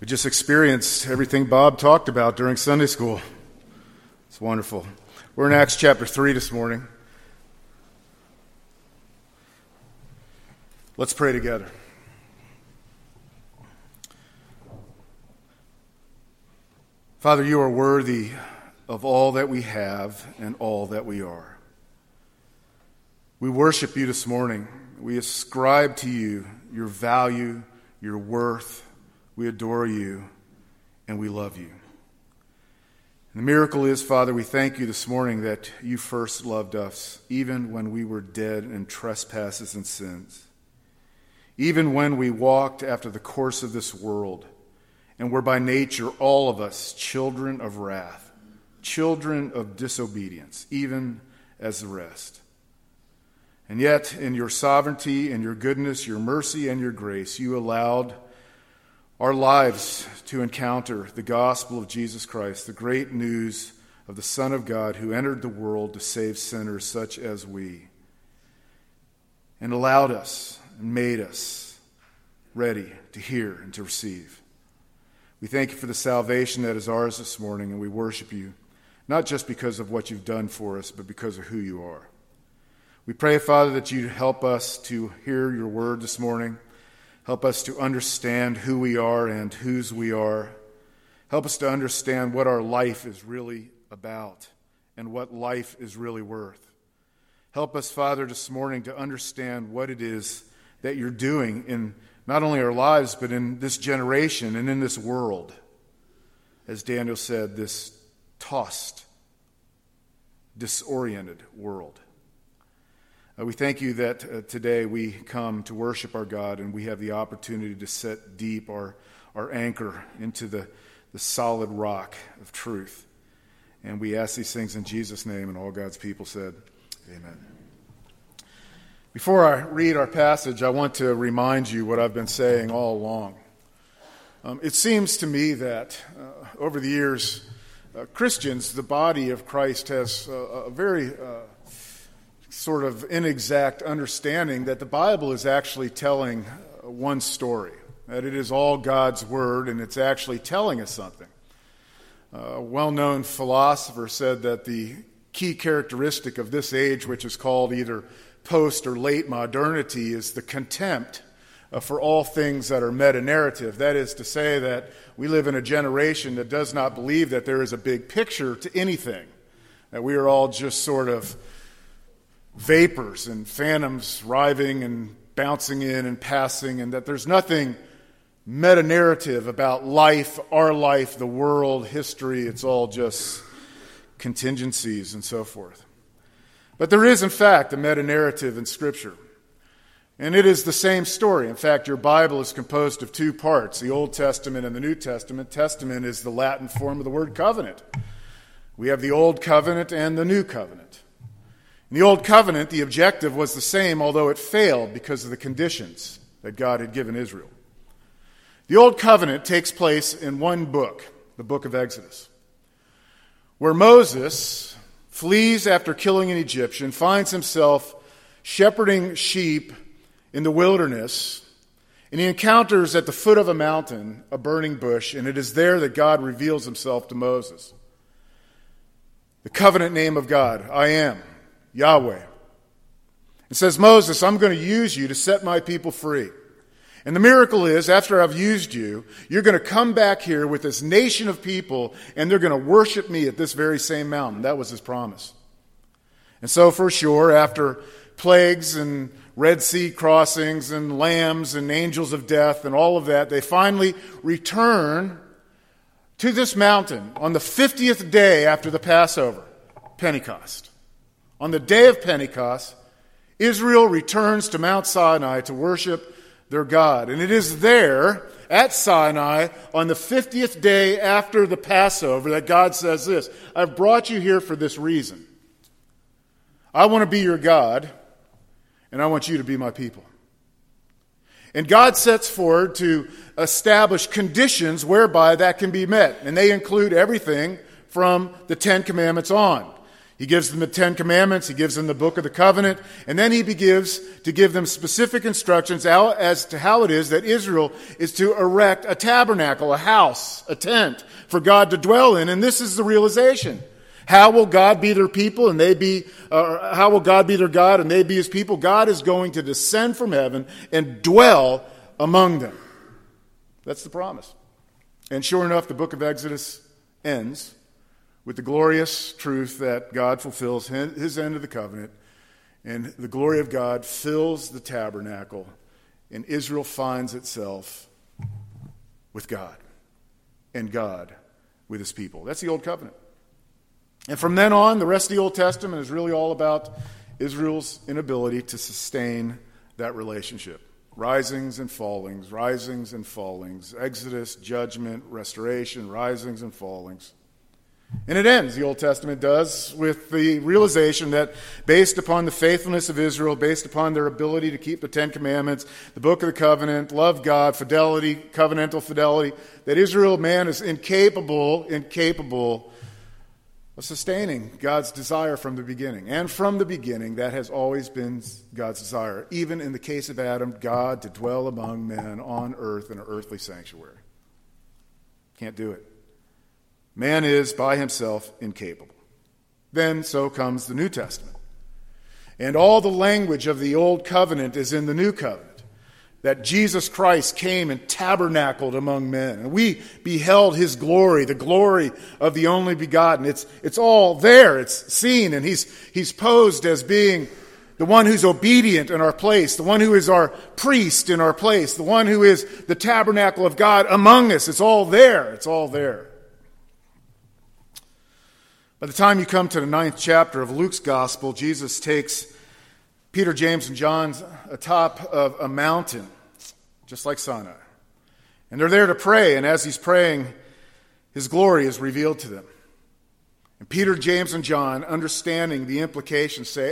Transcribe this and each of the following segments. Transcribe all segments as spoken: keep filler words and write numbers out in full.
just experienced everything Bob talked about during Sunday school. It's wonderful. We're in Acts chapter three this morning. Let's pray together. Father, you are worthy of all that we have and all that we are. We worship you this morning. We ascribe to you your value, your worth. We adore you, and we love you. And the miracle is, Father, we thank you this morning that you first loved us, even when we were dead in trespasses and sins. Even when we walked after the course of this world, and were by nature, all of us, children of wrath, children of disobedience, even as the rest. And yet, in your sovereignty and your goodness, your mercy and your grace, you allowed our lives to encounter the gospel of Jesus Christ, the great news of the Son of God who entered the world to save sinners such as we, and allowed us and made us ready to hear and to receive. We thank you for the salvation that is ours this morning, and we worship you, not just because of what you've done for us, but because of who you are. We pray, Father, that you help us to hear your word this morning. Help us to understand who we are and whose we are. Help us to understand what our life is really about and what life is really worth. Help us, Father, this morning to understand what it is that you're doing in not only our lives, but in this generation and in this world. As Daniel said, this tossed, disoriented world. Uh, we thank you that uh, today we come to worship our God, and we have the opportunity to set deep our, our anchor into the, the solid rock of truth. And we ask these things in Jesus' name, and all God's people said, amen. Before I read our passage, I want to remind you what I've been saying all along. Um, it seems to me that uh, over the years, uh, Christians, the body of Christ, has uh, a very uh, sort of inexact understanding that the Bible is actually telling one story, that it is all God's word and it's actually telling us something. A well-known philosopher said that the key characteristic of this age, which is called either post or late modernity, is the contempt uh, for all things that are meta-narrative. That is to say that we live in a generation that does not believe that there is a big picture to anything, that we are all just sort of vapors and phantoms arriving and bouncing in and passing, and that there's nothing meta-narrative about life, our life, the world, history. It's all just contingencies and so forth. But there is, in fact, a meta-narrative in Scripture. And it is the same story. In fact, your Bible is composed of two parts, the Old Testament and the New Testament. Testament is the Latin form of the word covenant. We have the Old Covenant and the New Covenant. In the Old Covenant, the objective was the same, although it failed because of the conditions that God had given Israel. The Old Covenant takes place in one book, the book of Exodus, where Moses flees after killing an Egyptian, finds himself shepherding sheep in the wilderness, and he encounters at the foot of a mountain a burning bush, and it is there that God reveals himself to Moses. The covenant name of God, I am Yahweh. It says, Moses, I'm going to use you to set my people free. And the miracle is, after I've used you, you're going to come back here with this nation of people, and they're going to worship me at this very same mountain. That was his promise. And so for sure, after plagues and Red Sea crossings and lambs and angels of death and all of that, they finally return to this mountain on the fiftieth day after the Passover, Pentecost. On the day of Pentecost, Israel returns to Mount Sinai to worship their God. And it is there, at Sinai, on the fiftieth day after the Passover, that God says this, I've brought you here for this reason. I want to be your God, and I want you to be my people. And God sets forward to establish conditions whereby that can be met. And they include everything from the Ten Commandments on. He gives them the Ten Commandments, he gives them the Book of the Covenant, and then he begins to give them specific instructions as to how it is that Israel is to erect a tabernacle, a house, a tent for God to dwell in. And this is the realization. How will God be their people and they be, uh, how will God be their God and they be his people? God is going to descend from heaven and dwell among them. That's the promise. And sure enough, the book of Exodus ends with the glorious truth that God fulfills his end of the covenant, and the glory of God fills the tabernacle, and Israel finds itself with God, and God with his people. That's the Old Covenant. And from then on, the rest of the Old Testament is really all about Israel's inability to sustain that relationship. Risings and fallings, risings and fallings, Exodus, judgment, restoration, risings and fallings. And it ends, the Old Testament does, with the realization that based upon the faithfulness of Israel, based upon their ability to keep the Ten Commandments, the Book of the Covenant, love God, fidelity, covenantal fidelity, that Israel, man, is incapable, incapable of sustaining God's desire from the beginning. And from the beginning, that has always been God's desire. Even in the case of Adam, God to dwell among men on earth in an earthly sanctuary. Can't do it. Man is, by himself, incapable. Then, so comes the New Testament. And all the language of the Old Covenant is in the New Covenant. That Jesus Christ came and tabernacled among men. And we beheld his glory, the glory of the only begotten. It's, it's all there. It's seen. And he's, he's posed as being the one who's obedient in our place, the one who is our priest in our place, the one who is the tabernacle of God among us. It's all there. It's all there. By the time you come to the ninth chapter of Luke's gospel, Jesus takes Peter, James, and John atop of a mountain, just like Sinai. And they're there to pray, and as he's praying, his glory is revealed to them. And Peter, James, and John, understanding the implications, say,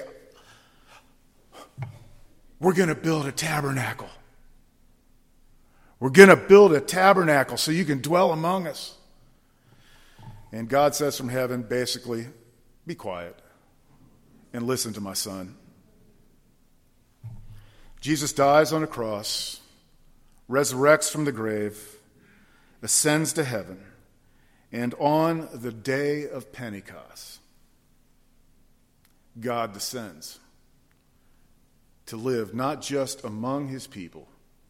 we're going to build a tabernacle. We're going to build a tabernacle so you can dwell among us. And God says from heaven, basically, be quiet and listen to my son. Jesus dies on a cross, resurrects from the grave, ascends to heaven, and on the day of Pentecost, God descends to live not just among his people,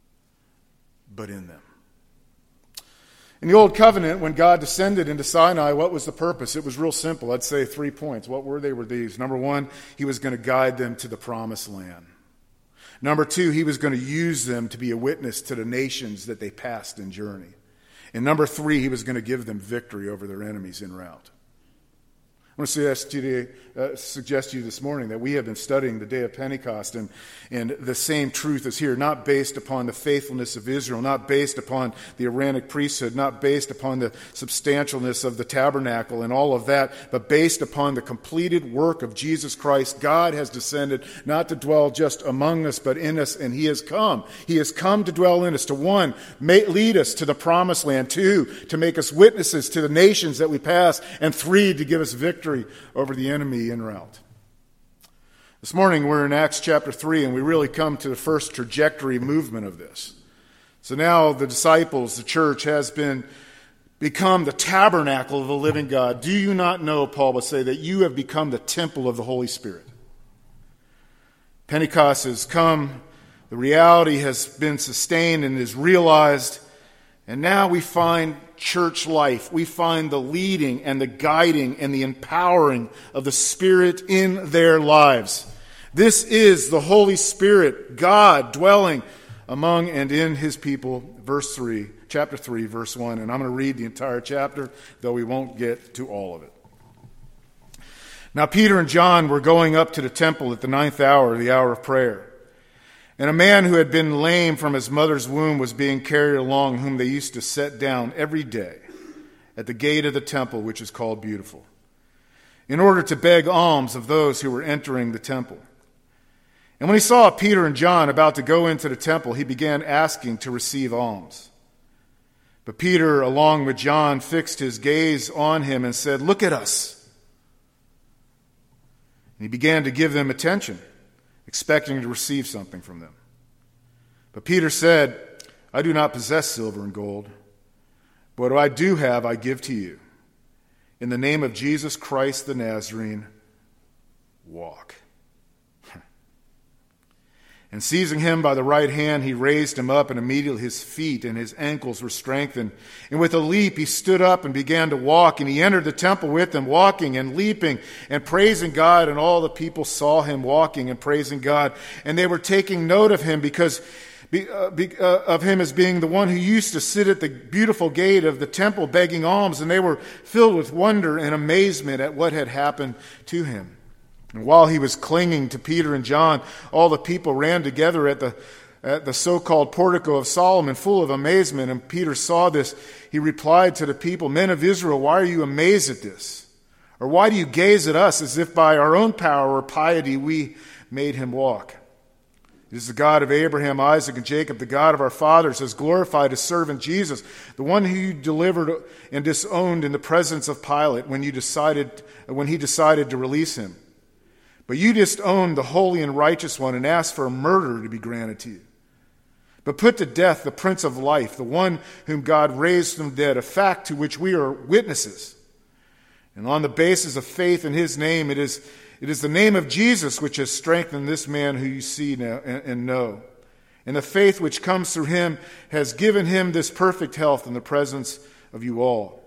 but in them. In the Old Covenant, when God descended into Sinai, what was the purpose? It was real simple. I'd say three points. What were they? Were these? Number one, he was going to guide them to the promised land. Number two, he was going to use them to be a witness to the nations that they passed in journey. And number three, he was going to give them victory over their enemies en route. I want to suggest to you, uh, suggest to you this morning that we have been studying the day of Pentecost, and, and the same truth is here, not based upon the faithfulness of Israel, not based upon the Aaronic priesthood, not based upon the substantialness of the tabernacle and all of that, but based upon the completed work of Jesus Christ. God has descended not to dwell just among us, but in us, and he has come. He has come to dwell in us, to one, may, lead us to the promised land, two, to make us witnesses to the nations that we pass, and three, to give us victory over the enemy en route. This morning we're in Acts chapter three, and we really come to the first trajectory movement of this. So now the disciples, the church, has been become the tabernacle of the living God. Do you not know, Paul would say, that you have become the temple of the Holy Spirit? Pentecost has come, the reality has been sustained and is realized, and now we find church life. We find the leading and the guiding and the empowering of the Spirit in their lives. This is the Holy Spirit, God dwelling among and in his people. Verse three, chapter three, verse one. And I'm going to read the entire chapter, though we won't get to all of it. Now Peter and John were going up to the temple at the ninth hour, the hour of prayer. And a man who had been lame from his mother's womb was being carried along, whom they used to set down every day at the gate of the temple, which is called Beautiful, in order to beg alms of those who were entering the temple. And when he saw Peter and John about to go into the temple, he began asking to receive alms. But Peter, along with John, fixed his gaze on him and said, "Look at us." And he began to give them attention, expecting to receive something from them. But Peter said, I do not possess silver and gold, but what I do have I give to you. In the name of Jesus Christ the Nazarene, walk. And seizing him by the right hand, he raised him up, and immediately his feet and his ankles were strengthened. And with a leap he stood up and began to walk, and he entered the temple with them, walking and leaping and praising God. And all the people saw him walking and praising God. And they were taking note of him because Be, uh, be, uh, of him as being the one who used to sit at the beautiful gate of the temple begging alms, and they were filled with wonder and amazement at what had happened to him. And while he was clinging to Peter and John, all the people ran together at the at the so-called portico of Solomon, full of amazement. And Peter saw this. He replied to the people, Men of Israel, why are you amazed at this? Or why do you gaze at us as if by our own power or piety we made him walk? It is the God of Abraham, Isaac, and Jacob, the God of our fathers, has glorified his servant Jesus, the one who you delivered and disowned in the presence of Pilate when you decided, when he decided to release him. But you disowned the holy and righteous one and asked for a murderer to be granted to you. But put to death the Prince of Life, the one whom God raised from the dead, a fact to which we are witnesses. And on the basis of faith in his name, it is It is the name of Jesus which has strengthened this man who you see now and know. And the faith which comes through him has given him this perfect health in the presence of you all.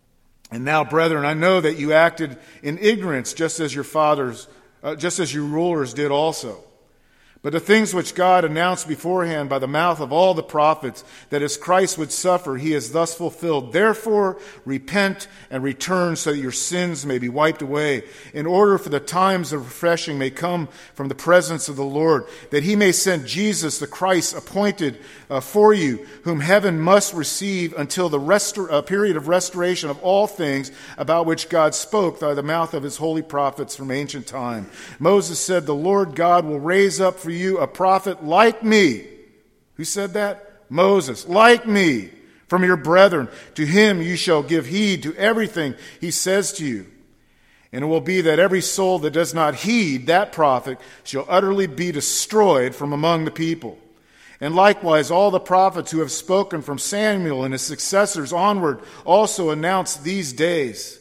And now, brethren, I know that you acted in ignorance just as your fathers, uh, just as your rulers did also. But the things which God announced beforehand by the mouth of all the prophets, that as Christ would suffer, he has thus fulfilled. Therefore, repent and return so that your sins may be wiped away, in order for the times of refreshing may come from the presence of the Lord, that he may send Jesus, the Christ, appointed uh, for you, whom heaven must receive until the restor- uh, period of restoration of all things about which God spoke by the mouth of his holy prophets from ancient time. Moses said, the Lord God will raise up for you a prophet like me. Who said that? Moses. Like me from your brethren. To him you shall give heed to everything he says to you. And it will be that every soul that does not heed that prophet shall utterly be destroyed from among the people. And likewise all the prophets who have spoken from Samuel and his successors onward also announce these days.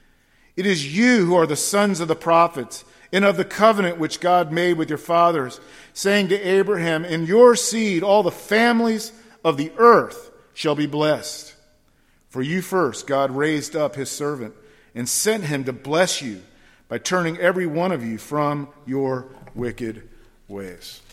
It is you who are the sons of the prophets, and of the covenant which God made with your fathers, saying to Abraham, in your seed all the families of the earth shall be blessed. For you first God raised up his servant and sent him to bless you by turning every one of you from your wicked ways.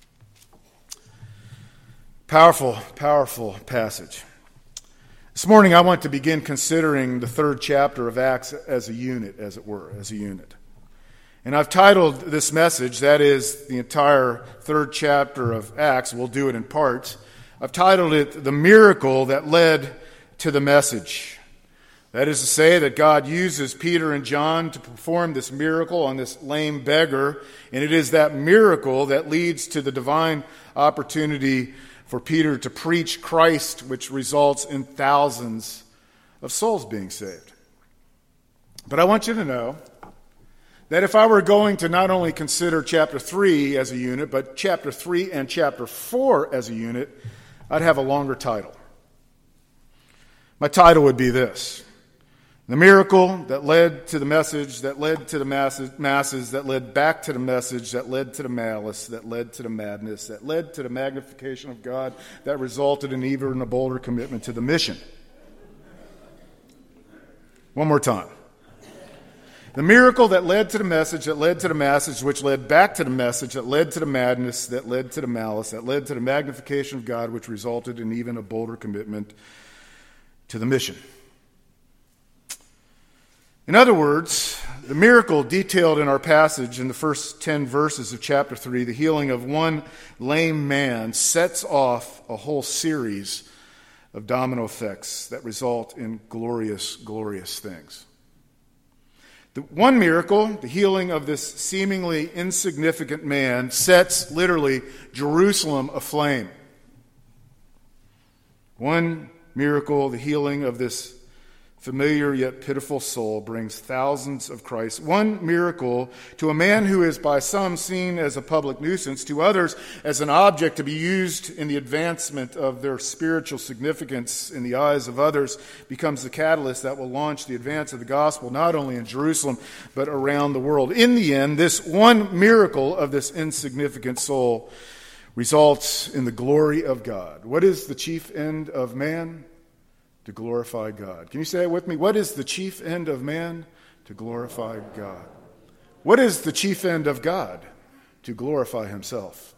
Powerful, powerful passage. This morning I want to begin considering the third chapter of Acts as a unit, as it were, as a unit. And I've titled this message, that is the entire third chapter of Acts, we'll do it in parts. I've titled it, The Miracle That Led to the Message. That is to say that God uses Peter and John to perform this miracle on this lame beggar, and it is that miracle that leads to the divine opportunity for Peter to preach Christ, which results in thousands of souls being saved. But I want you to know that if I were going to not only consider chapter three as a unit, but chapter three and chapter four as a unit, I'd have a longer title. My title would be this: The Miracle That Led to the Message, That Led to the masses, masses, That Led Back to the Message, That Led to the Malice, That Led to the Madness, That Led to the Magnification of God, That resulted in even a bolder commitment to the mission. One more time. The miracle that led to the message, that led to the message, which led back to the message, that led to the madness, that led to the malice, that led to the magnification of God, which resulted in even a bolder commitment to the mission. In other words, the miracle detailed in our passage in the first ten verses of chapter three, the healing of one lame man, sets off a whole series of domino effects that result in glorious, glorious things. The one miracle, the healing of this seemingly insignificant man, sets literally Jerusalem aflame. One miracle, the healing of this familiar yet pitiful soul brings thousands of Christ. One miracle to a man who is by some seen as a public nuisance, to others as an object to be used in the advancement of their spiritual significance in the eyes of others, becomes the catalyst that will launch the advance of the gospel not only in Jerusalem but around the world. In the end, this one miracle of this insignificant soul results in the glory of God. What is the chief end of man? To glorify God. Can you say it with me? What is the chief end of man? To glorify God. What is the chief end of God? To glorify himself.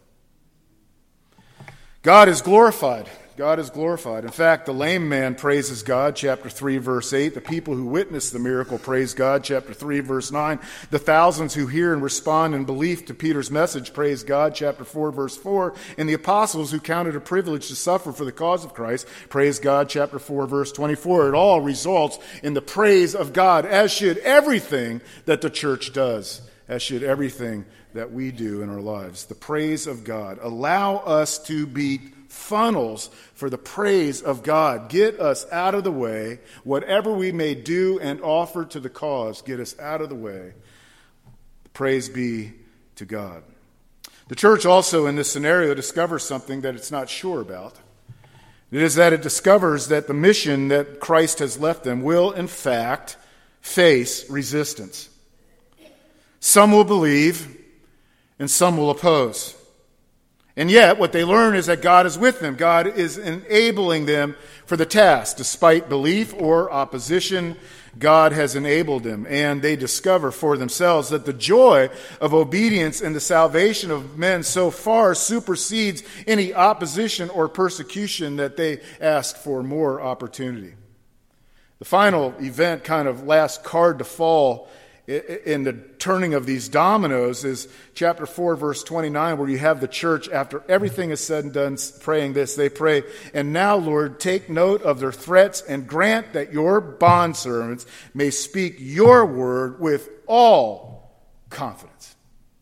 God is glorified. God is glorified. In fact, the lame man praises God, chapter three, verse eight. The people who witnessed the miracle praise God, chapter three, verse nine. The thousands who hear and respond in belief to Peter's message praise God, chapter four, verse four. And the apostles who counted a privilege to suffer for the cause of Christ praise God, chapter four, verse twenty-four. It all results in the praise of God, as should everything that the church does, as should everything that we do in our lives. The praise of God. Allow us to be funnels for the praise of God. Get us out of the way. Whatever we may do and offer to the cause, get us out of the way. Praise be to God. The church also in this scenario discovers something that it's not sure about. It is that it discovers that the mission that Christ has left them will, in fact, face resistance. Some will believe and some will oppose. And yet, what they learn is that God is with them. God is enabling them for the task. Despite belief or opposition, God has enabled them. And they discover for themselves that the joy of obedience and the salvation of men so far supersedes any opposition or persecution that they ask for more opportunity. The final event, kind of last card to fall in the turning of these dominoes, is chapter four, verse twenty-nine, where you have the church, after everything is said and done, praying this. They pray, "And now, Lord, take note of their threats and grant that your bondservants may speak your word with all confidence."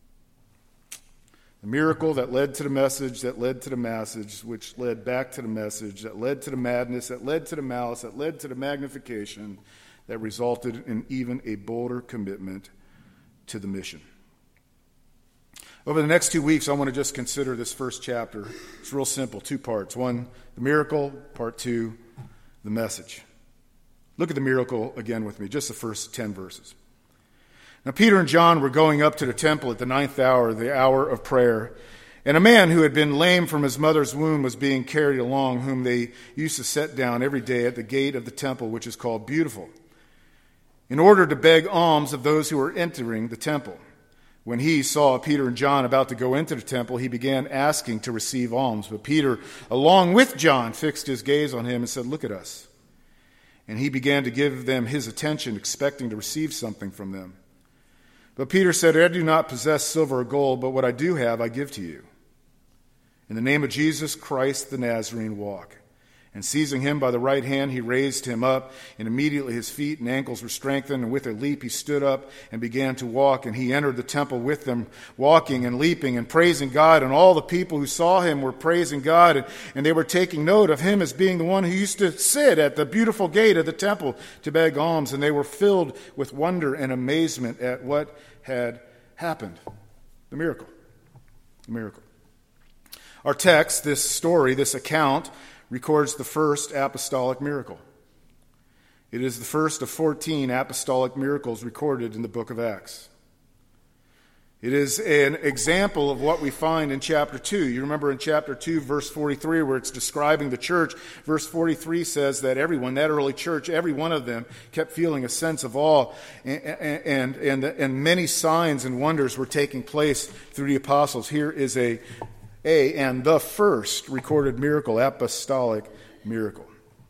The miracle that led to the message, that led to the message, which led back to the message, that led to the madness, that led to the malice, that led to the magnification, that resulted in even a bolder commitment to the mission. Over the next two weeks, I want to just consider this first chapter. It's real simple, two parts. One, the miracle. Part two, the message. Look at the miracle again with me, just the first ten verses. Now, Peter and John were going up to the temple at the ninth hour, the hour of prayer. And a man who had been lame from his mother's womb was being carried along, whom they used to set down every day at the gate of the temple, which is called Beautiful, in order to beg alms of those who were entering the temple. When he saw Peter and John about to go into the temple, he began asking to receive alms. But Peter, along with John, fixed his gaze on him and said, "Look at us." And he began to give them his attention, expecting to receive something from them. But Peter said, "I do not possess silver or gold, but what I do have I give to you. In the name of Jesus Christ the Nazarene, walk." And seizing him by the right hand, he raised him up, and immediately his feet and ankles were strengthened, and with a leap he stood up and began to walk. And he entered the temple with them, walking and leaping and praising God. And all the people who saw him were praising God, and, and they were taking note of him as being the one who used to sit at the beautiful gate of the temple to beg alms. And they were filled with wonder and amazement at what had happened. The miracle. The miracle. Our text, this story, this account, records the first apostolic miracle. It is the first of fourteen apostolic miracles recorded in the book of Acts. It is an example of what we find in chapter two. You remember in chapter two, verse forty-three, where it's describing the church. Verse forty-three says that everyone, that early church, every one of them kept feeling a sense of awe, and, and, and, and many signs and wonders were taking place through the apostles. Here is a A and the first recorded miracle, apostolic miracle.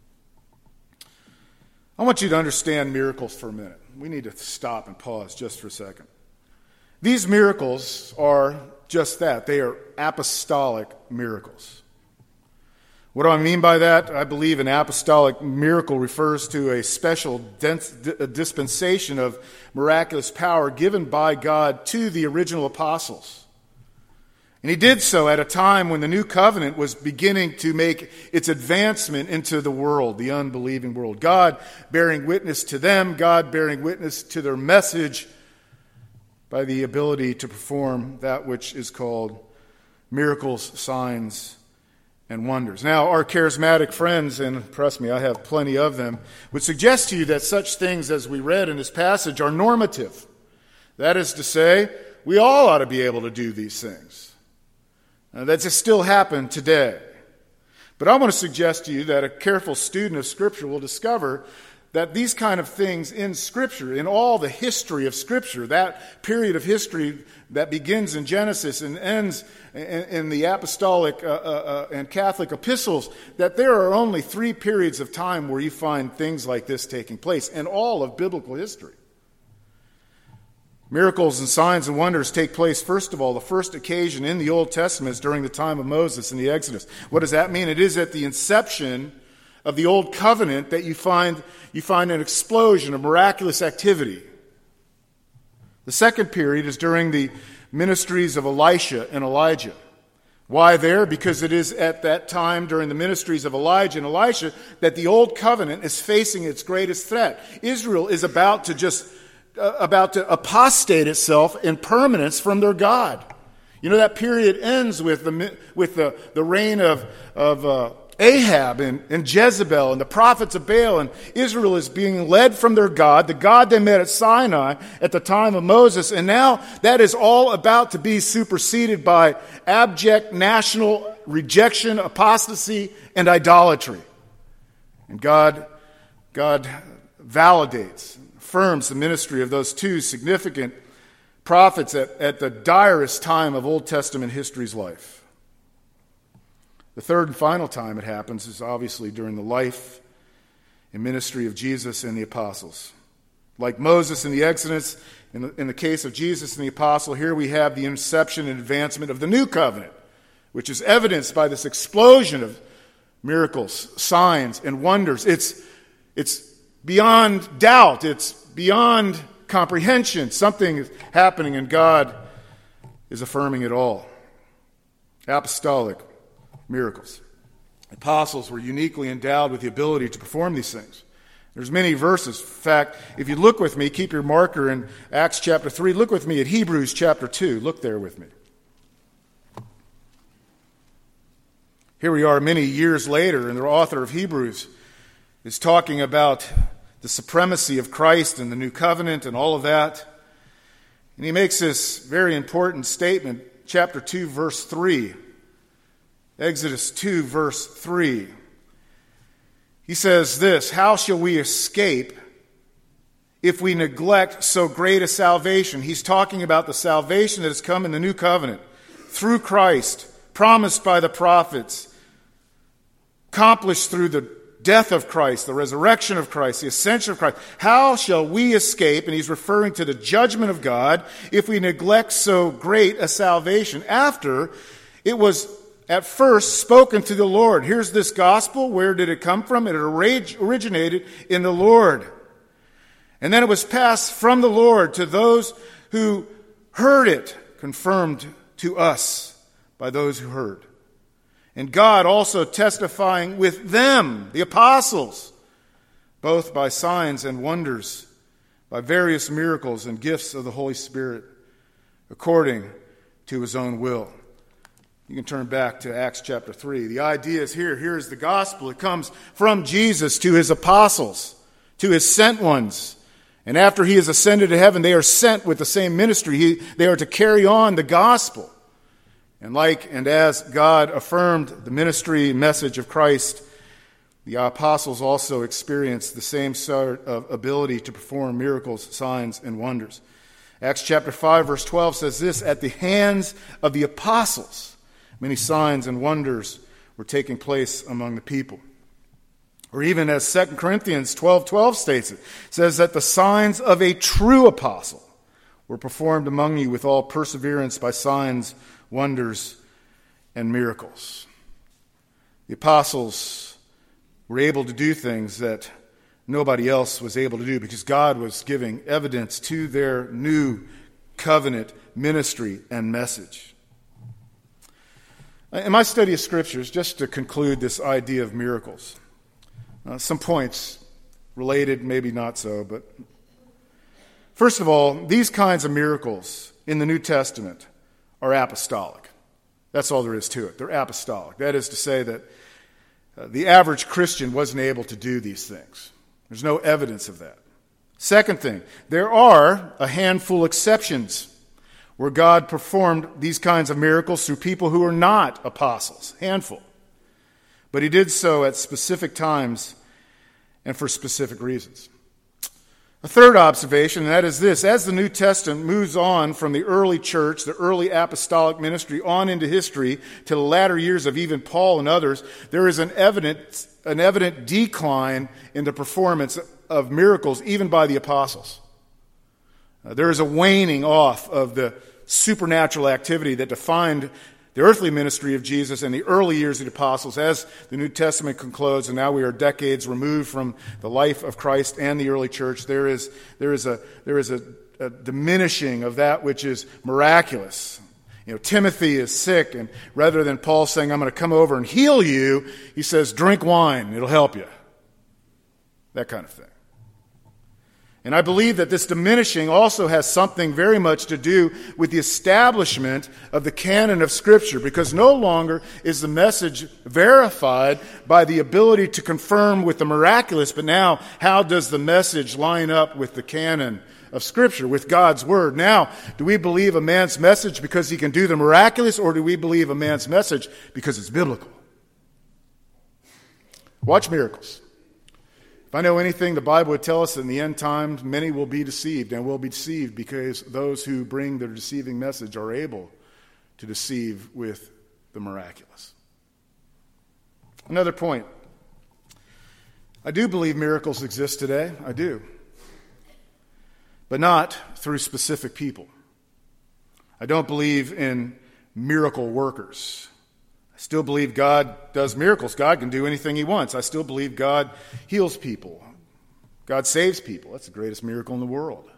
I want you to understand miracles for a minute. We need to stop and pause just for a second. These miracles are just that. They are apostolic miracles. What do I mean by that? I believe an apostolic miracle refers to a special dispensation of miraculous power given by God to the original apostles. And he did so at a time when the new covenant was beginning to make its advancement into the world, the unbelieving world. God bearing witness to them, God bearing witness to their message by the ability to perform that which is called miracles, signs, and wonders. Now, our charismatic friends, and trust me, I have plenty of them, would suggest to you that such things as we read in this passage are normative. That is to say, we all ought to be able to do these things. Now, that just still happen today. But I want to suggest to you that a careful student of Scripture will discover that these kind of things in Scripture, in all the history of Scripture, that period of history that begins in Genesis and ends in, in the apostolic uh, uh, uh, and Catholic epistles, that there are only three periods of time where you find things like this taking place in all of biblical history. Miracles and signs and wonders take place, first of all, the first occasion in the Old Testament is during the time of Moses in the Exodus. What does that mean? It is at the inception of the Old Covenant that you find, you find an explosion of miraculous activity. The second period is during the ministries of Elisha and Elijah. Why there? Because it is at that time during the ministries of Elijah and Elisha that the Old Covenant is facing its greatest threat. Israel is about to just uh, about to apostate itself in permanence from their God. You know, that period ends with the with the, the reign of of uh, Ahab and, and Jezebel and the prophets of Baal, and Israel is being led from their God, the God they met at Sinai at the time of Moses, and now that is all about to be superseded by abject national rejection, apostasy, and idolatry. And God, God validates, affirms the ministry of those two significant prophets at, at the direst time of Old Testament history's life. The third and final time it happens is obviously during the life and ministry of Jesus and the apostles. Like Moses in the Exodus, in the, in the case of Jesus and the apostle, here we have the inception and advancement of the new covenant, which is evidenced by this explosion of miracles, signs, and wonders. It's, it's beyond doubt. It's beyond comprehension. Something is happening, and God is affirming it all. Apostolic miracles. Apostles were uniquely endowed with the ability to perform these things. There's many verses. In fact, if you look with me, keep your marker in Acts chapter three, look with me at Hebrews chapter two. Look there with me. Here we are many years later, and the author of Hebrews is talking about the supremacy of Christ and the new covenant and all of that. And he makes this very important statement, chapter two, verse three. Exodus two, verse three. He says this, "How shall we escape if we neglect so great a salvation?" He's talking about the salvation that has come in the new covenant through Christ, promised by the prophets, accomplished through the death of Christ, the resurrection of Christ, the ascension of Christ. How shall we escape? And he's referring to the judgment of God if we neglect so great a salvation after it was at first spoken to the Lord. Here's this gospel. Where did it come from? It originated in the Lord. And then it was passed from the Lord to those who heard it, confirmed to us by those who heard. And God also testifying with them, the apostles, both by signs and wonders, by various miracles and gifts of the Holy Spirit, according to his own will. You can turn back to Acts chapter three. The idea is here. Here is the gospel. It comes from Jesus to his apostles, to his sent ones. And after he has ascended to heaven, they are sent with the same ministry. He, they are to carry on the gospel. And like and as God affirmed the ministry and message of Christ, the apostles also experienced the same sort of ability to perform miracles, signs, and wonders. Acts chapter five, verse twelve says this, "At the hands of the apostles, many signs and wonders were taking place among the people." Or even as Second Corinthians twelve twelve states it, says that the signs of a true apostle were performed among you with all perseverance by signs, wonders, and miracles. The apostles were able to do things that nobody else was able to do because God was giving evidence to their new covenant ministry and message. In my study of Scriptures, just to conclude this idea of miracles, uh, some points related, maybe not so, but first of all, these kinds of miracles in the New Testament are apostolic. That's all there is to it. They're apostolic. That is to say that uh, the average Christian wasn't able to do these things. There's no evidence of that. Second thing, there are a handful of exceptions where God performed these kinds of miracles through people who are not apostles. Handful. But he did so at specific times and for specific reasons. A third observation, and that is this: as the New Testament moves on from the early church, the early apostolic ministry, on into history to the latter years of even Paul and others, there is an evident, an evident decline in the performance of miracles, even by the apostles. Uh, there is a waning off of the supernatural activity that defined the earthly ministry of Jesus and the early years of the apostles as the New Testament concludes, and now we are decades removed from the life of Christ and the early church. There is, there is, a, there is a, a diminishing of that which is miraculous. You know, Timothy is sick, and rather than Paul saying, I'm going to come over and heal you, he says, drink wine, it'll help you. That kind of thing. And I believe that this diminishing also has something very much to do with the establishment of the canon of Scripture, because no longer is the message verified by the ability to confirm with the miraculous, but now how does the message line up with the canon of Scripture, with God's Word? Now, do we believe a man's message because he can do the miraculous, or do we believe a man's message because it's biblical? Watch miracles. If I know anything, the Bible would tell us that in the end times, many will be deceived, and will be deceived because those who bring their deceiving message are able to deceive with the miraculous. Another point. I do believe miracles exist today. I do. But not through specific people. I don't believe in miracle workers. I still believe God does miracles. God can do anything he wants. I still believe God heals people. God saves people. That's the greatest miracle in the world.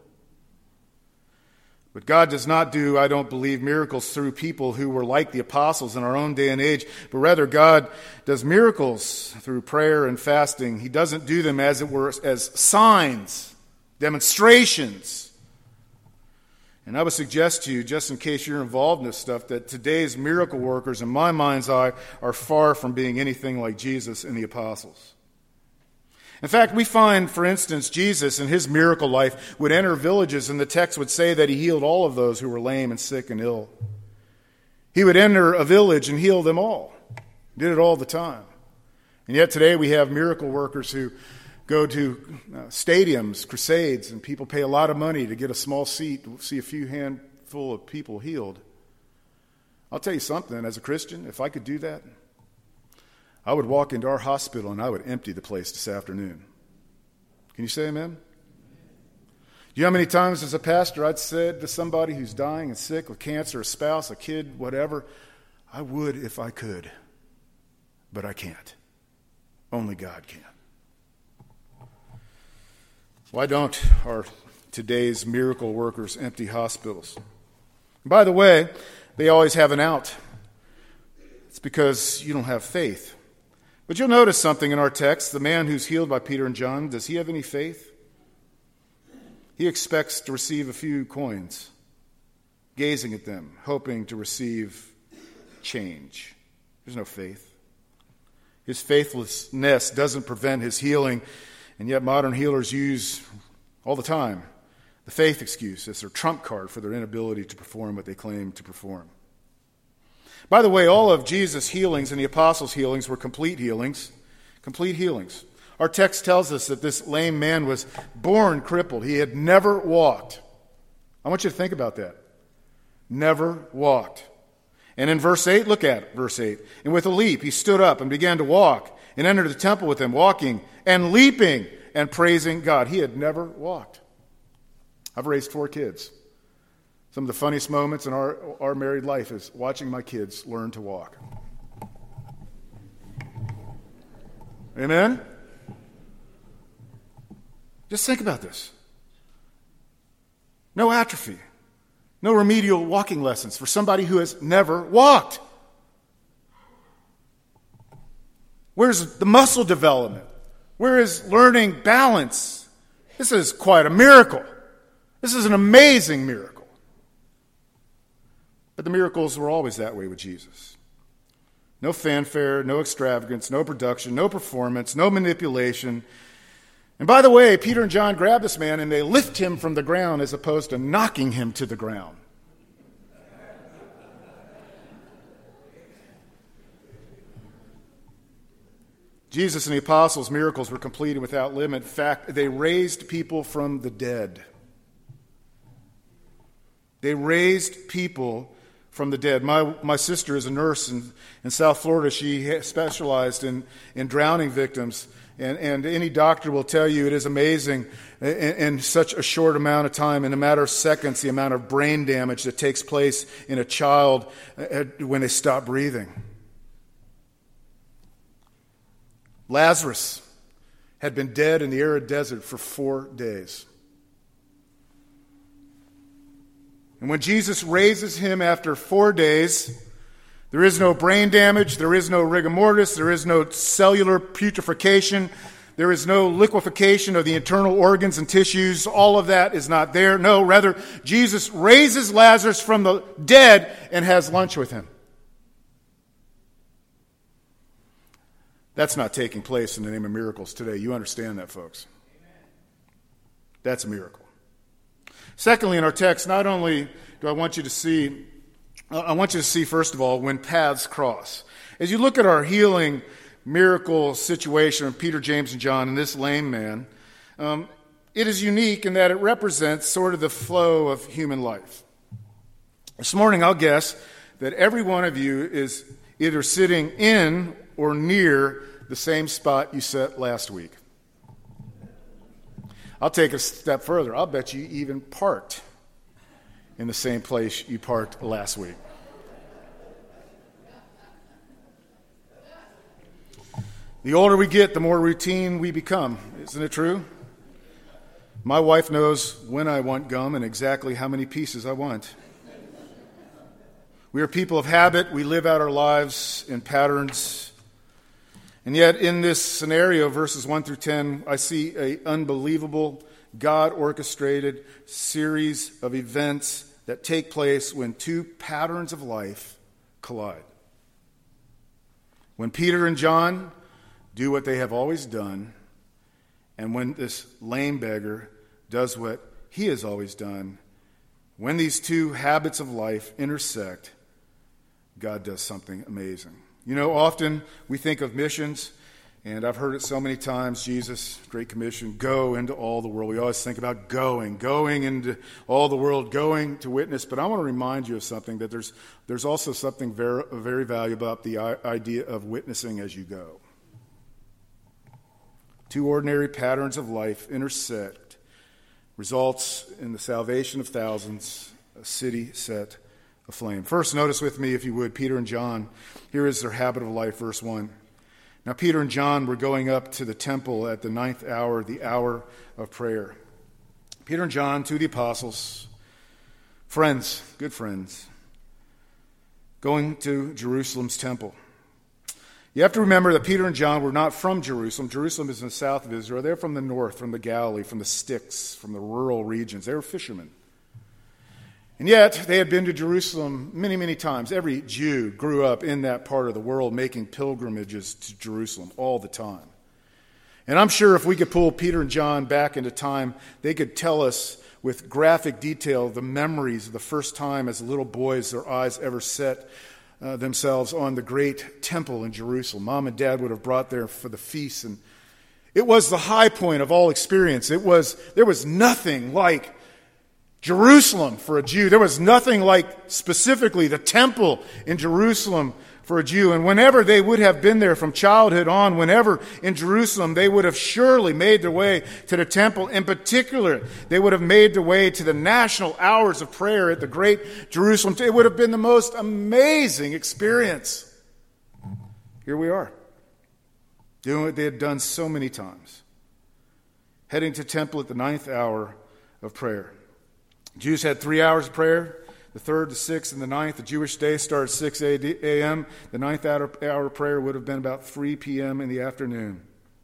But God does not do, I don't believe, miracles through people who were like the apostles in our own day and age, but rather God does miracles through prayer and fasting. He doesn't do them, as it were, as signs, demonstrations. And I would suggest to you, just in case you're involved in this stuff, that today's miracle workers, in my mind's eye, are far from being anything like Jesus and the apostles. In fact, we find, for instance, Jesus in his miracle life would enter villages, and the text would say that he healed all of those who were lame and sick and ill. He would enter a village and heal them all. He did it all the time. And yet today we have miracle workers who go to uh, stadiums, crusades, and people pay a lot of money to get a small seat to see a few handful of people healed. I'll tell you something, as a Christian, if I could do that, I would walk into our hospital and I would empty the place this afternoon. Can you say amen? Do you know how many times as a pastor I'd said to somebody who's dying and sick with cancer, a spouse, a kid, whatever, I would if I could, but I can't. Only God can. Why don't our today's miracle workers empty hospitals? By the way, they always have an out. It's because you don't have faith. But you'll notice something in our text. The man who's healed by Peter and John, does he have any faith? He expects to receive a few coins, gazing at them, hoping to receive change. There's no faith. His faithlessness doesn't prevent his healing. And yet modern healers use, all the time, the faith excuse as their trump card for their inability to perform what they claim to perform. By the way, all of Jesus' healings and the apostles' healings were complete healings. Complete healings. Our text tells us that this lame man was born crippled. He had never walked. I want you to think about that. Never walked. And in verse eight, look at it, verse eight. And with a leap, he stood up and began to walk and entered the temple with them, walking and leaping and praising God. He had never walked. I've raised four kids. Some of the funniest moments in our, our married life is watching my kids learn to walk. Amen? Just think about this. No atrophy. No remedial walking lessons for somebody who has never walked. Where's the muscle development? Where is learning balance? This is quite a miracle. This is an amazing miracle. But the miracles were always that way with Jesus. No fanfare, no extravagance, no production, no performance, no manipulation. And by the way, Peter and John grab this man and they lift him from the ground as opposed to knocking him to the ground. Jesus and the apostles' miracles were completed without limit. In fact, they raised people from the dead. They raised people from the dead. My my sister is a nurse in, in South Florida. She specialized in, in drowning victims. And, and any doctor will tell you it is amazing in, in such a short amount of time, in a matter of seconds, the amount of brain damage that takes place in a child when they stop breathing. Lazarus had been dead in the arid desert for four days. And when Jesus raises him after four days, there is no brain damage, there is no rigor mortis, there is no cellular putrefaction, there is no liquefaction of the internal organs and tissues. All of that is not there. No, rather, Jesus raises Lazarus from the dead and has lunch with him. That's not taking place in the name of miracles today. You understand that, folks. That's a miracle. Secondly, in our text, not only do I want you to see, I want you to see, first of all, when paths cross. As you look at our healing miracle situation of Peter, James, and John and this lame man, um, it is unique in that it represents sort of the flow of human life. This morning, I'll guess that every one of you is either sitting in or near the same spot you sat last week. I'll take a step further. I'll bet you even parked in the same place you parked last week. The older we get, the more routine we become. Isn't it true? My wife knows when I want gum and exactly how many pieces I want. We are people of habit. We live out our lives in patterns. And yet in this scenario, verses one through ten, I see an unbelievable, God-orchestrated series of events that take place when two patterns of life collide. When Peter and John do what they have always done, and when this lame beggar does what he has always done, when these two habits of life intersect, God does something amazing. You know, often we think of missions, and I've heard it so many times, Jesus, Great Commission, go into all the world. We always think about going, going into all the world, going to witness. But I want to remind you of something, that there's there's also something very, very valuable about the idea of witnessing as you go. Two ordinary patterns of life intersect, results in the salvation of thousands, a city set aflame. First, notice with me, if you would, Peter and John. Here is their habit of life, verse one. Now, Peter and John were going up to the temple at the ninth hour, the hour of prayer. Peter and John, two of the apostles, friends, good friends, going to Jerusalem's temple. You have to remember that Peter and John were not from Jerusalem. Jerusalem is in the south of Israel. They're from the north, from the Galilee, from the sticks, from the rural regions. They were fishermen. And yet, they had been to Jerusalem many, many times. Every Jew grew up in that part of the world making pilgrimages to Jerusalem all the time. And I'm sure if we could pull Peter and John back into time, they could tell us with graphic detail the memories of the first time as little boys their eyes ever set uh, themselves on the great temple in Jerusalem. Mom and Dad would have brought there for the feast, and it was the high point of all experience. It was there was nothing like Jerusalem for a Jew. There was nothing like specifically the temple in Jerusalem for a Jew. And whenever they would have been there from childhood on, whenever in Jerusalem, they would have surely made their way to the temple. In particular, they would have made their way to the national hours of prayer at the great Jerusalem. It would have been the most amazing experience. Here we are, doing what they had done so many times, heading to temple at the ninth hour of prayer. Jews had three hours of prayer. the third, the sixth, and the ninth. The Jewish day started at six a.m. The ninth hour, hour prayer would have been about three p.m. in the afternoon.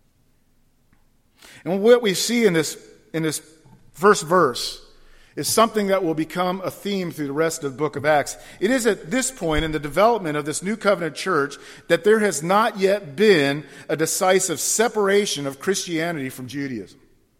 And what we see in this, in this first verse is something that will become a theme through the rest of the book of Acts. It is at this point in the development of this New Covenant church that there has not yet been a decisive separation of Christianity from Judaism.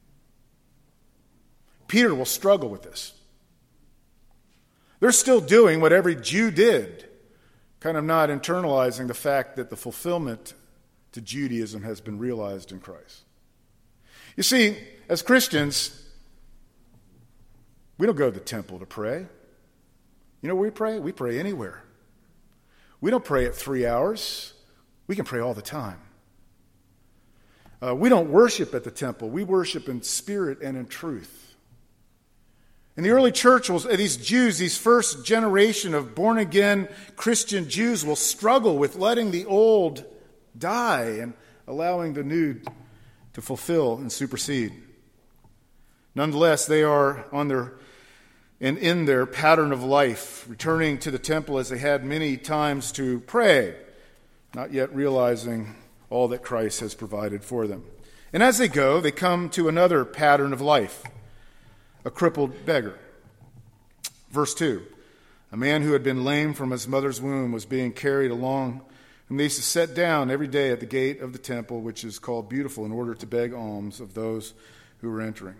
Peter will struggle with this. They're still doing what every Jew did, kind of not internalizing the fact that the fulfillment to Judaism has been realized in Christ. You see, as Christians, we don't go to the temple to pray. You know where we pray? We pray anywhere. We don't pray at three hours. We can pray all the time. Uh, we don't worship at the temple. We worship in spirit and in truth. In the early church, these Jews, these first generation of born-again Christian Jews will struggle with letting the old die and allowing the new to fulfill and supersede. Nonetheless, they are on their and in their pattern of life, returning to the temple as they had many times to pray, not yet realizing all that Christ has provided for them. And as they go, they come to another pattern of life, a crippled beggar. Verse two, a man who had been lame from his mother's womb was being carried along, whom they used to set down every day at the gate of the temple, which is called Beautiful, in order to beg alms of those who were entering.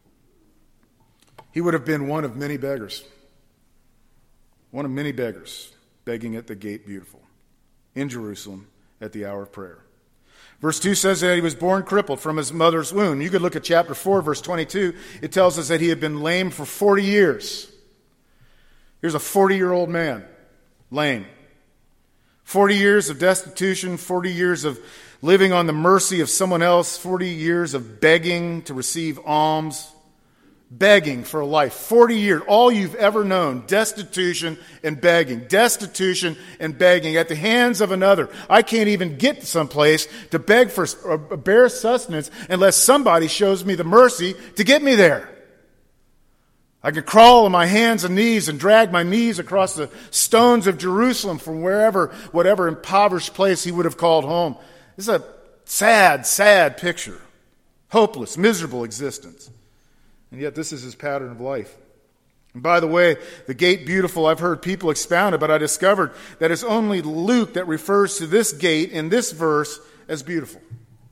He would have been one of many beggars. One of many beggars begging at the gate Beautiful in Jerusalem at the hour of prayer. Verse two says that he was born crippled from his mother's womb. You could look at chapter four, verse twenty-two. It tells us that he had been lame for forty years. Here's a forty-year-old man, lame. forty years of destitution, forty years of living on the mercy of someone else, forty years of begging to receive alms. Begging for a life. forty years, all you've ever known, destitution and begging. Destitution and begging at the hands of another. I can't even get someplace to beg for a bare sustenance unless somebody shows me the mercy to get me there. I can crawl on my hands and knees and drag my knees across the stones of Jerusalem from wherever, whatever impoverished place he would have called home. This is a sad, sad picture. Hopeless, miserable existence. And yet this is his pattern of life. And by the way, the gate Beautiful, I've heard people expound it, but I discovered that it's only Luke that refers to this gate in this verse as beautiful.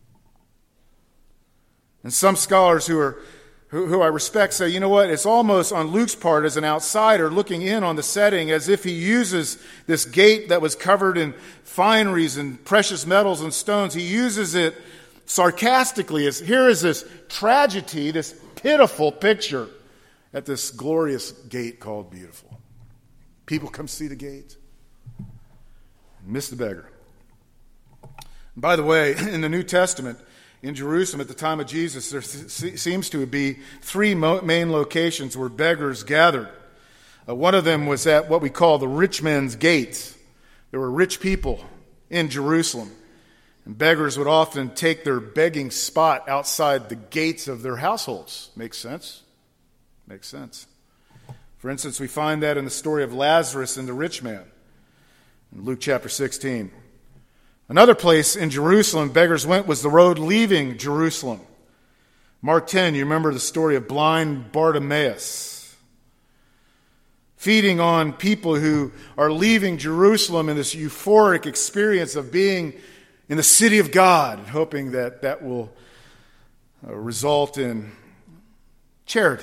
And some scholars who are who, who I respect say, you know what, it's almost on Luke's part as an outsider looking in on the setting as if he uses this gate that was covered in fineries and precious metals and stones. He uses it sarcastically as here is this tragedy, this pitiful picture at this glorious gate called Beautiful. People come see the gate and miss the beggar. And by the way, in the New Testament, in Jerusalem at the time of Jesus, there seems to be three main locations where beggars gathered. Uh, one of them was at what we call the rich man's gate. There were rich people in Jerusalem. And beggars would often take their begging spot outside the gates of their households. Makes sense? Makes sense. For instance, we find that in the story of Lazarus and the rich man in Luke chapter sixteen. Another place in Jerusalem beggars went was the road leaving Jerusalem. Mark ten, you remember the story of blind Bartimaeus. Feeding on people who are leaving Jerusalem in this euphoric experience of being in the city of God, hoping that that will uh, result in charity.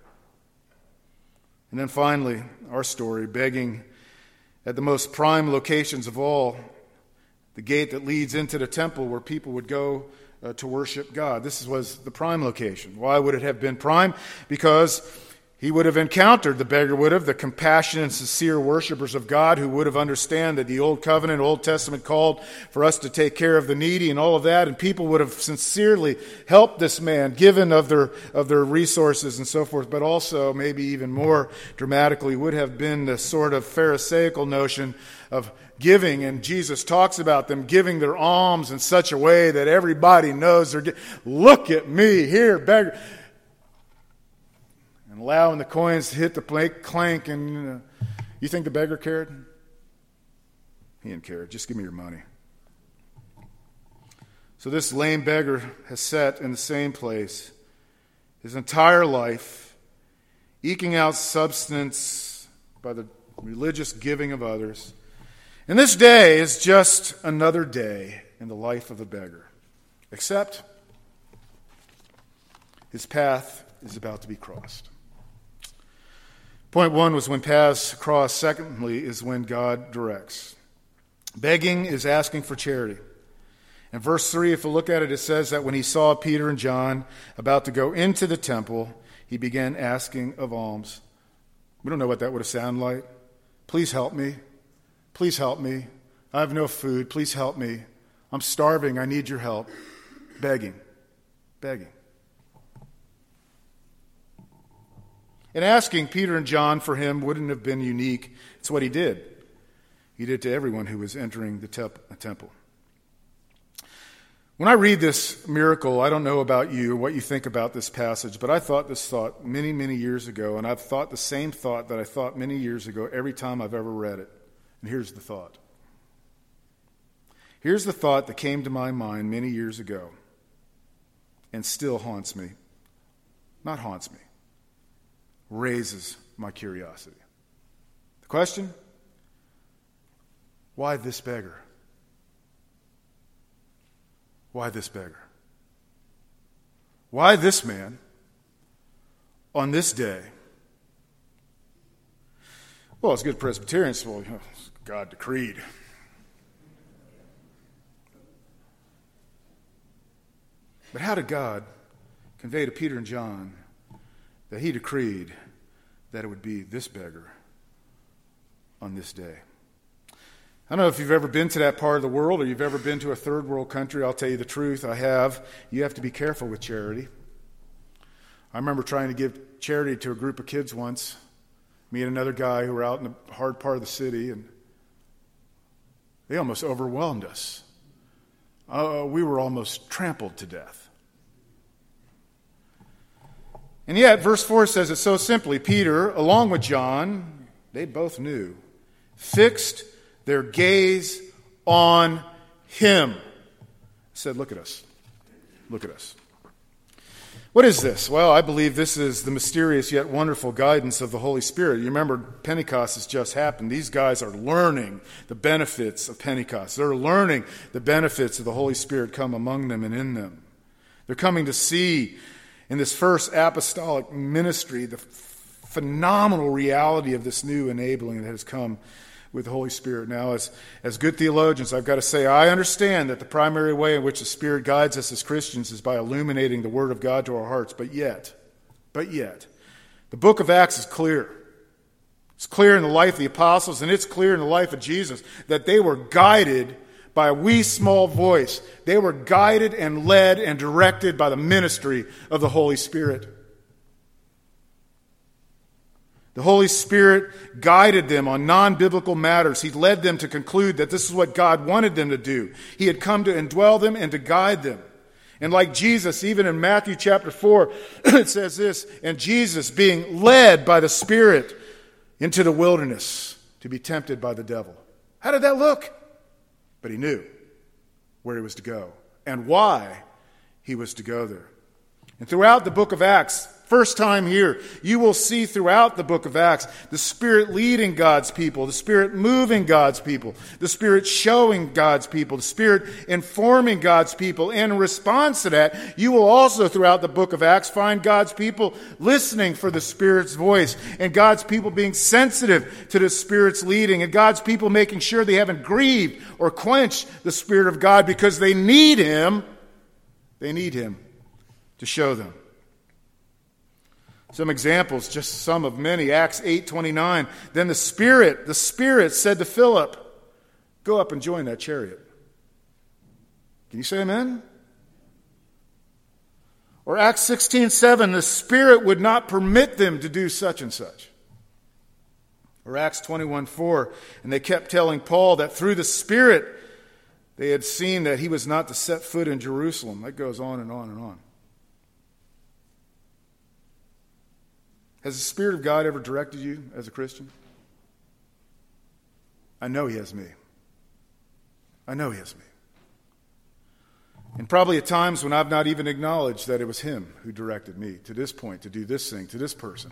And then finally, our story, begging at the most prime locations of all, the gate that leads into the temple where people would go uh, to worship God. This was the prime location. Why would it have been prime? Because he would have encountered, the beggar would have, the compassionate and sincere worshipers of God who would have understood that the Old Covenant, Old Testament called for us to take care of the needy and all of that, and people would have sincerely helped this man, given of their of their resources and so forth, but also, maybe even more dramatically, would have been the sort of Pharisaical notion of giving, and Jesus talks about them giving their alms in such a way that everybody knows they're giving. Look at me here, beggar. and allowing the coins to hit the plank, clank, and uh, you think the beggar cared? He didn't care. Just give me your money. So this lame beggar has sat in the same place his entire life, eking out substance by the religious giving of others. And this day is just another day in the life of a beggar, except his path is about to be crossed. Point one was when paths cross. Secondly is when God directs. Begging is asking for charity. In verse three, if you look at it, it says that when he saw Peter and John about to go into the temple, he began asking of alms. We don't know what that would have sounded like. Please help me. Please help me. I have no food. Please help me. I'm starving. I need your help. Begging. Begging. And asking Peter and John for him wouldn't have been unique. It's what he did. He did to everyone who was entering the temple. When I read this miracle, I don't know about you, what you think about this passage, but I thought this thought many, many years ago, and I've thought the same thought that I thought many years ago every time I've ever read it. And here's the thought. Here's the thought that came to my mind many years ago and still haunts me. Not haunts me. Raises my curiosity. The question? Why this beggar? Why this beggar? Why this man on this day? Well, it's good Presbyterians. Well, you know, God decreed. But how did God convey to Peter and John that he decreed that it would be this beggar on this day? I don't know if you've ever been to that part of the world or you've ever been to a third world country. I'll tell you the truth, I have. You have to be careful with charity. I remember trying to give charity to a group of kids once. Me and another guy who were out in the hard part of the city, and they almost overwhelmed us. Uh, we were almost trampled to death. And yet, verse four says it so simply. Peter, along with John, they both knew, fixed their gaze on him. Said, look at us. Look at us. What is this? Well, I believe this is the mysterious yet wonderful guidance of the Holy Spirit. You remember Pentecost has just happened. These guys are learning the benefits of Pentecost. They're learning the benefits of the Holy Spirit come among them and in them. They're coming to see in this first apostolic ministry the phenomenal reality of this new enabling that has come with the Holy Spirit. Now, as, as good theologians, I've got to say, I understand that the primary way in which the Spirit guides us as Christians is by illuminating the Word of God to our hearts. But yet, but yet, the book of Acts is clear. It's clear in the life of the apostles, and it's clear in the life of Jesus, that they were guided by a wee small voice. They were guided and led and directed by the ministry of the Holy Spirit. The Holy Spirit guided them on non-biblical matters. He led them to conclude that this is what God wanted them to do. He had come to indwell them and to guide them. And like Jesus, even in Matthew chapter four, it says this, and Jesus being led by the Spirit into the wilderness to be tempted by the devil. How did that look? But he knew where he was to go and why he was to go there. And throughout the book of Acts, first time here, you will see throughout the book of Acts the Spirit leading God's people, the Spirit moving God's people, the Spirit showing God's people, the Spirit informing God's people. In response to that, you will also throughout the book of Acts find God's people listening for the Spirit's voice and God's people being sensitive to the Spirit's leading and God's people making sure they haven't grieved or quenched the Spirit of God because they need Him. They need Him to show them. Some examples, just some of many. Acts eight twenty-nine. Then the Spirit, the Spirit said to Philip, go up and join that chariot. Can you say amen? Or Acts sixteen seven. The Spirit would not permit them to do such and such. Or Acts twenty-one four. And they kept telling Paul that through the Spirit they had seen that he was not to set foot in Jerusalem. That goes on and on and on. Has the Spirit of God ever directed you as a Christian? I know He has me. I know He has me. And probably at times when I've not even acknowledged that it was Him who directed me to this point, to do this thing, to this person.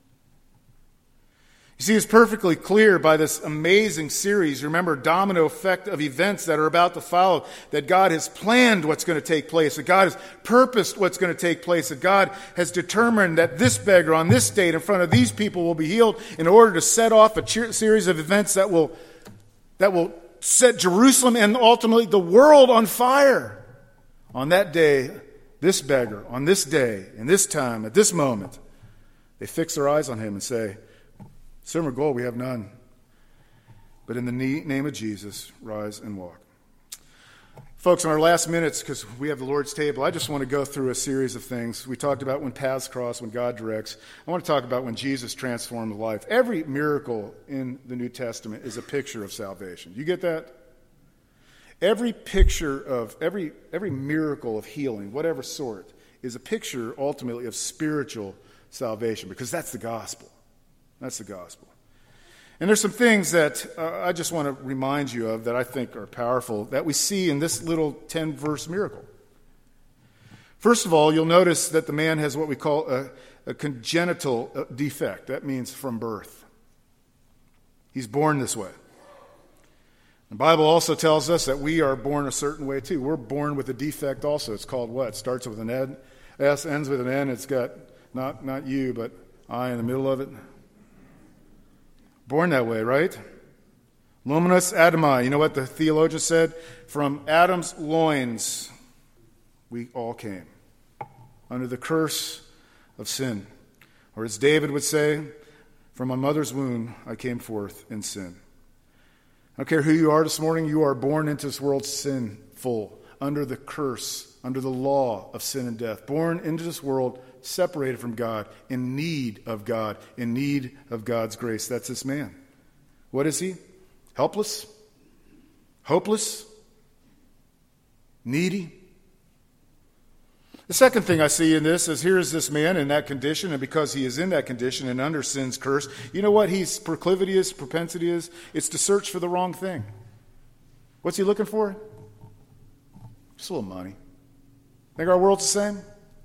You see, it's perfectly clear by this amazing series, remember, domino effect of events that are about to follow, that God has planned what's going to take place, that God has purposed what's going to take place, that God has determined that this beggar on this date in front of these people will be healed in order to set off a cheer- series of events that will, that will set Jerusalem and ultimately the world on fire. On that day, this beggar, on this day, in this time, at this moment, they fix their eyes on him and say, silver or gold we have none, but in the name of Jesus, rise and walk. Folks, in our last minutes, because we have the Lord's table, I just want to go through a series of things. We talked about when paths cross, when God directs. I want to talk about when Jesus transformed life. Every miracle in the New Testament is a picture of salvation. You get that? Every picture of, every, every miracle of healing, whatever sort, is a picture ultimately of spiritual salvation, because that's the gospel. That's the gospel. And there's some things that uh, I just want to remind you of that I think are powerful that we see in this little ten-verse miracle. First of all, you'll notice that the man has what we call a, a congenital defect. That means from birth. He's born this way. The Bible also tells us that we are born a certain way too. We're born with a defect also. It's called what? It starts with an N, S, ends with an N. It's got not, not you, but I in the middle of it. Born that way, right? Luminous Adami. You know what the theologian said? From Adam's loins, we all came under the curse of sin. Or as David would say, from my mother's womb, I came forth in sin. I don't care who you are this morning, you are born into this world sinful, under the curse, under the law of sin and death. Born into this world separated from God, in need of God, in need of God's grace. That's this man. What is he? Helpless? Hopeless? Needy? The second thing I see in this is here is this man in that condition, and because he is in that condition and under sin's curse, you know what his proclivity is, propensity is? It's to search for the wrong thing. What's he looking for? Just a little money. Think our world's the same?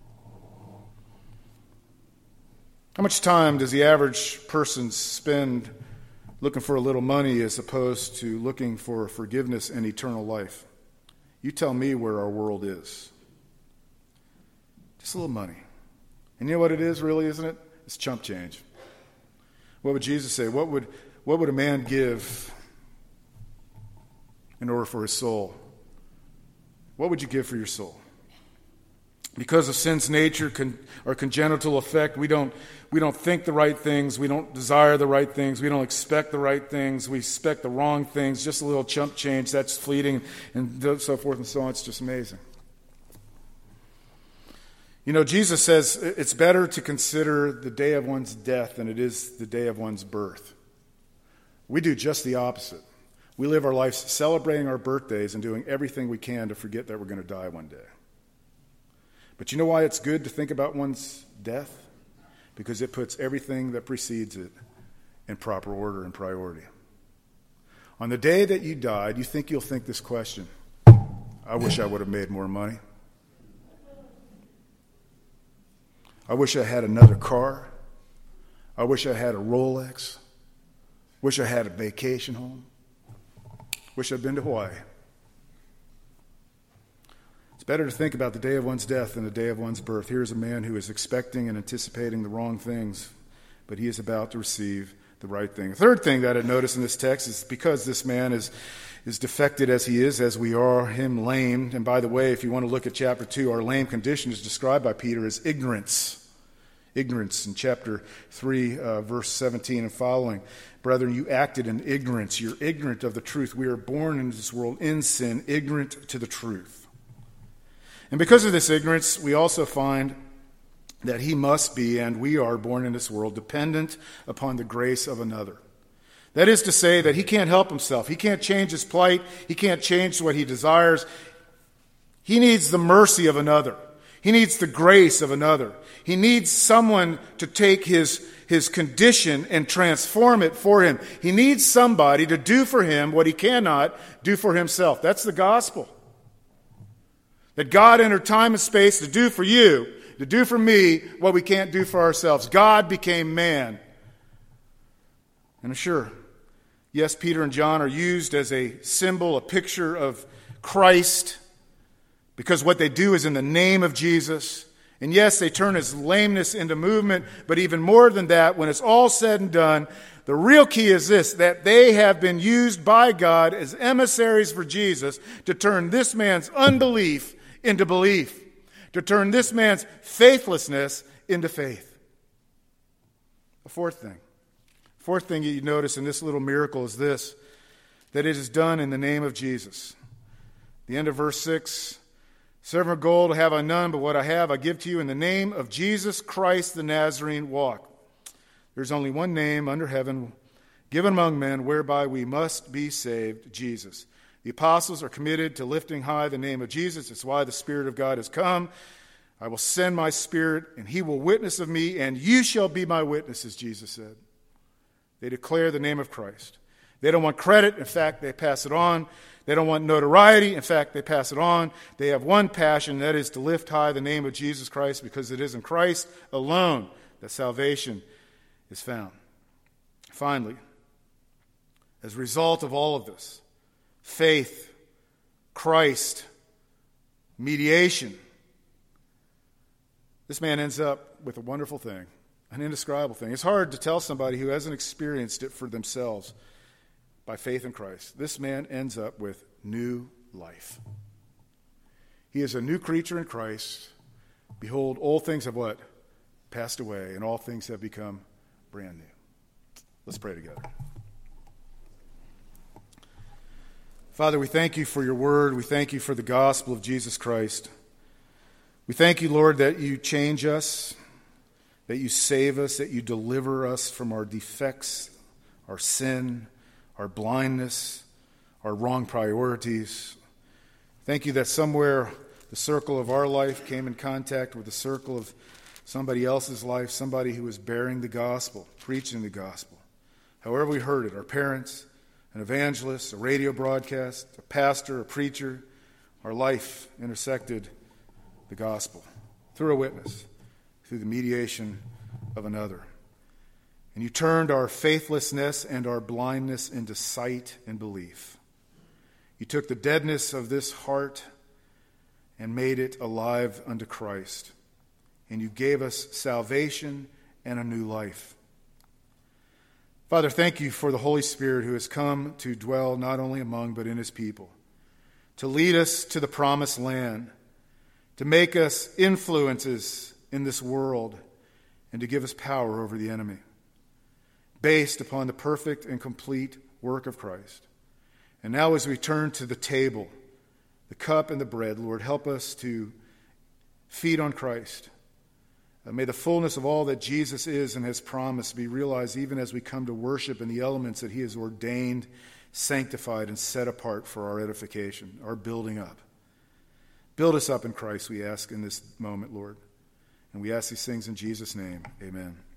How much time does the average person spend looking for a little money as opposed to looking for forgiveness and eternal life? You tell me where our world is. Just a little money. And you know what it is, really, isn't it? It's chump change. What would Jesus say? What would, what would a man give in order for his soul? What would you give for your soul? Because of sin's nature, con, our congenital effect, we don't, we don't think the right things, we don't desire the right things, we don't expect the right things, we expect the wrong things, just a little chump change, that's fleeting, and so forth and so on. It's just amazing. You know, Jesus says it's better to consider the day of one's death than it is the day of one's birth. We do just the opposite. We live our lives celebrating our birthdays and doing everything we can to forget that we're going to die one day. But you know why it's good to think about one's death? Because it puts everything that precedes it in proper order and priority. On the day that you died, you think you'll think this question: I wish I would have made more money. I wish I had another car. I wish I had a Rolex. Wish I had a vacation home. Wish I'd been to Hawaii. It's better to think about the day of one's death than the day of one's birth. Here's a man who is expecting and anticipating the wrong things, but he is about to receive the right thing. The third thing that I notice in this text is because this man is, is defected as he is, as we are, him lame. And by the way, if you want to look at chapter two, our lame condition is described by Peter as ignorance. Ignorance in chapter three, uh, verse seventeen and following. Brethren, you acted in ignorance. You're ignorant of the truth. We are born into this world in sin, ignorant to the truth. And because of this ignorance, we also find that he must be, and we are born in this world, dependent upon the grace of another. That is to say that he can't help himself. He can't change his plight. He can't change what he desires. He needs the mercy of another. He needs the grace of another. He needs someone to take his, his condition and transform it for him. He needs somebody to do for him what he cannot do for himself. That's the gospel. That God entered time and space to do for you, to do for me what we can't do for ourselves. God became man. And sure, yes, Peter and John are used as a symbol, a picture of Christ, because what they do is in the name of Jesus. And yes, they turn his lameness into movement, but even more than that, when it's all said and done, the real key is this, that they have been used by God as emissaries for Jesus to turn this man's unbelief into belief, to turn this man's faithlessness into faith. The fourth thing. Fourth thing you notice in this little miracle is this, that it is done in the name of Jesus. The end of verse six, silver and gold have I none, but what I have I give to you in the name of Jesus Christ the Nazarene, walk. There's only one name under heaven given among men whereby we must be saved, Jesus. The apostles are committed to lifting high the name of Jesus. It's why the Spirit of God has come. I will send my Spirit, and he will witness of me, and you shall be my witnesses, Jesus said. They declare the name of Christ. They don't want credit. In fact, they pass it on. They don't want notoriety. In fact, they pass it on. They have one passion, that is to lift high the name of Jesus Christ, because it is in Christ alone that salvation is found. Finally, as a result of all of this, faith, Christ, mediation, this man ends up with a wonderful thing, an indescribable thing. It's hard to tell somebody who hasn't experienced it for themselves by faith in Christ. This man ends up with new life. He is a new creature in Christ. Behold, old things have what? Passed away, and all things have become brand new. Let's pray together. Father, we thank you for your word. We thank you for the gospel of Jesus Christ. We thank you, Lord, that you change us, that you save us, that you deliver us from our defects, our sin, our blindness, our wrong priorities. Thank you that somewhere the circle of our life came in contact with the circle of somebody else's life, somebody who was bearing the gospel, preaching the gospel. However we heard it, our parents, an evangelist, a radio broadcast, a pastor, a preacher, our life intersected the gospel through a witness, through the mediation of another. And you turned our faithlessness and our blindness into sight and belief. You took the deadness of this heart and made it alive unto Christ. And you gave us salvation and a new life. Father, thank you for the Holy Spirit who has come to dwell not only among but in his people, to lead us to the promised land, to make us influences in this world, and to give us power over the enemy, based upon the perfect and complete work of Christ. And now as we turn to the table, the cup and the bread, Lord, help us to feed on Christ. Uh, may the fullness of all that Jesus is and has promised be realized even as we come to worship in the elements that he has ordained, sanctified, and set apart for our edification, our building up. Build us up in Christ, we ask in this moment, Lord. And we ask these things in Jesus' name. Amen.